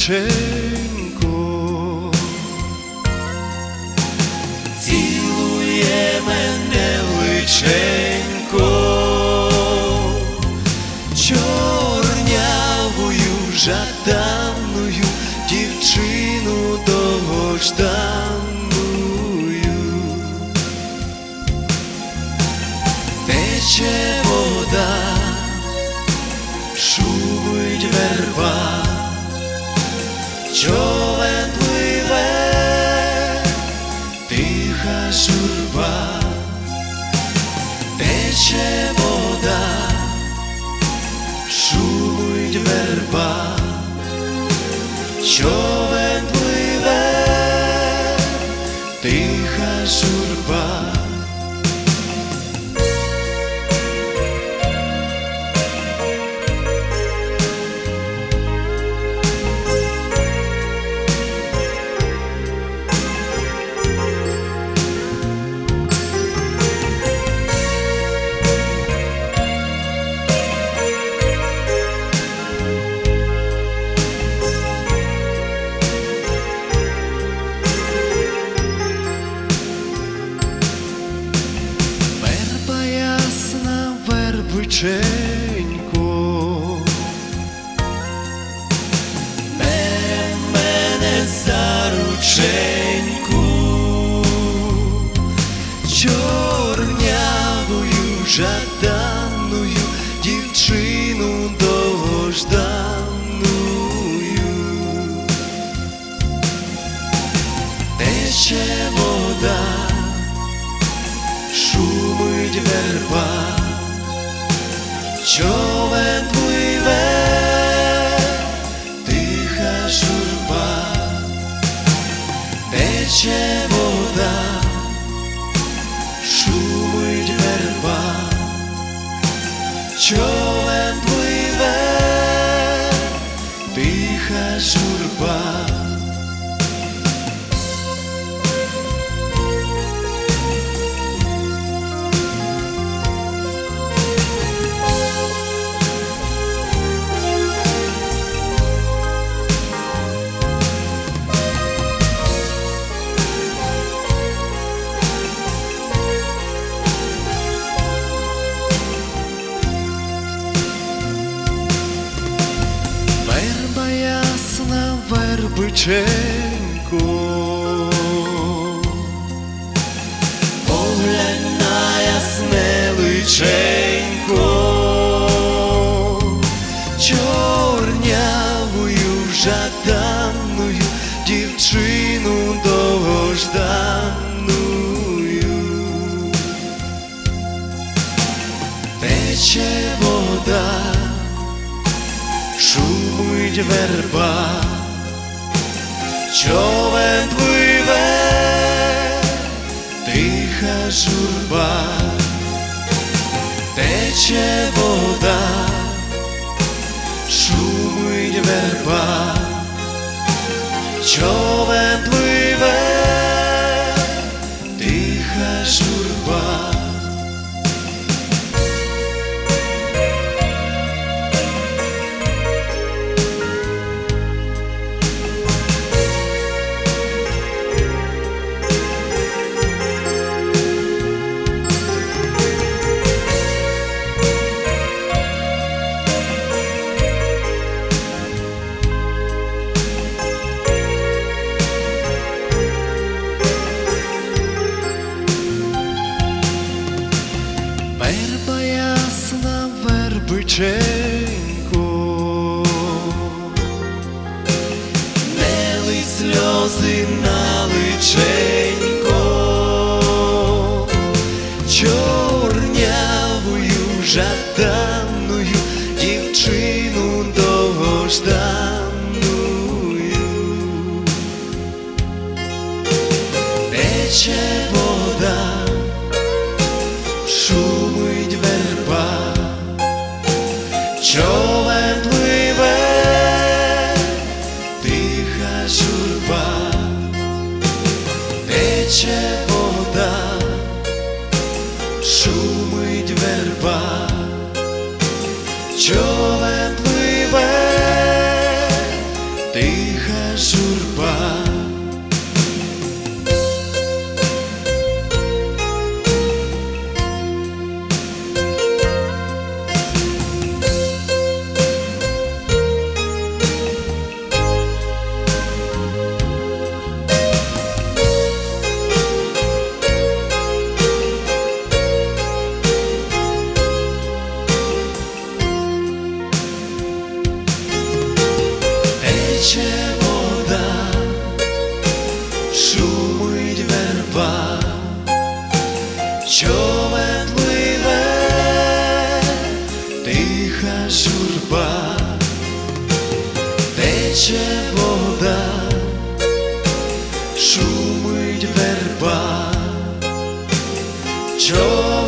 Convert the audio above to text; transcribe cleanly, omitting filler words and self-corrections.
личенько, цілує мене в личенько, чорнявою жаданою дівчину довгожданною. Тече вода, шумить верба, човен пливе, тиха журба. Тече вода, шумить верба, човен пливе, тиха журба. Вербиченько, бере мене за рученьку, чорнявою жаданою дівчину довгожданою. Тече вода, шумить верба, човен пливе, тиха журба. Тече вода, шумить верба, човен пливе, тиха журба. Вербиченько, поглянь на ясне личенько, чорнявою жаданою дівчину довгожданою. Тече вода, шумить верба, човен пливе, тиха журба. Тече вода, шумить верба, човен пливе, тиха журба. Верба ясна, вербиченько, не лий сльози на личенько, чорнявою жаданою дівчину довгожданою. Тече вода, шумить верба, човен пливе, тиха журба. Тече вода, шумить верба, човен пливе, тиха велика журба, тече вода, шумить верба,